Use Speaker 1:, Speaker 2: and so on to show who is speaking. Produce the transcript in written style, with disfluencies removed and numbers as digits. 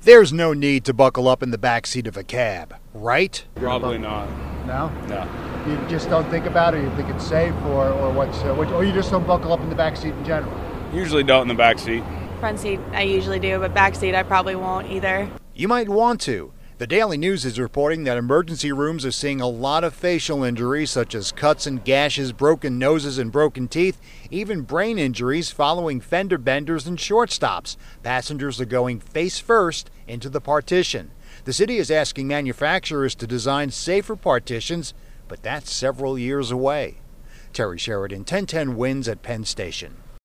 Speaker 1: There's no need to buckle up in the backseat of a cab, right?
Speaker 2: Probably not.
Speaker 3: No?
Speaker 2: No.
Speaker 3: You just don't think about it, or you think it's safe, or or you just don't buckle up in the back seat in general?
Speaker 2: Usually don't in the back seat.
Speaker 4: Front seat I usually do, but back seat I probably won't either.
Speaker 1: You might want to. The Daily News is reporting that emergency rooms are seeing a lot of facial injuries such as cuts and gashes, broken noses and broken teeth, even brain injuries following fender benders and shortstops. Passengers are going face first into the partition. The city is asking manufacturers to design safer partitions, but that's several years away. Terry Sheridan, 1010 Wins at Penn Station.